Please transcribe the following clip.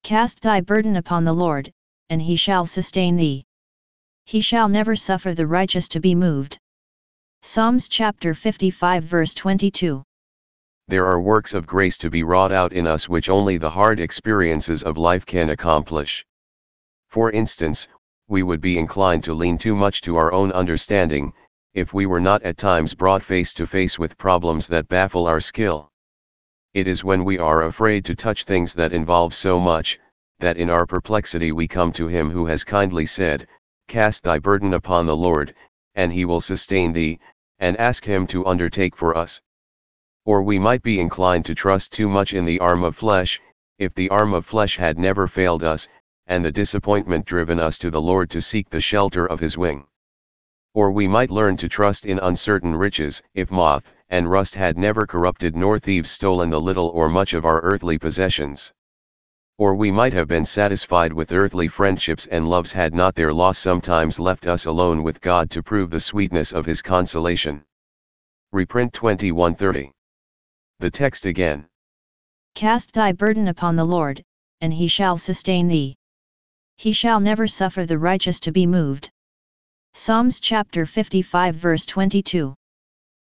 Cast thy burden upon the Lord, and he shall sustain thee. He shall never suffer the righteous to be moved. Psalms chapter 55 verse 22. There are works of grace to be wrought out in us which only the hard experiences of life can accomplish. For instance, we would be inclined to lean too much to our own understanding, if we were not at times brought face to face with problems that baffle our skill. It is when we are afraid to touch things that involve so much, that in our perplexity we come to him who has kindly said, "Cast thy burden upon the Lord, and he will sustain thee," and ask him to undertake for us. Or we might be inclined to trust too much in the arm of flesh, if the arm of flesh had never failed us, and the disappointment driven us to the Lord to seek the shelter of his wing. Or we might learn to trust in uncertain riches, if moth and rust had never corrupted nor thieves stolen the little or much of our earthly possessions. Or we might have been satisfied with earthly friendships and loves had not their loss sometimes left us alone with God to prove the sweetness of his consolation. Reprint 2130. The text again. Cast thy burden upon the Lord, and he shall sustain thee. He shall never suffer the righteous to be moved. Psalms chapter 55 verse 22.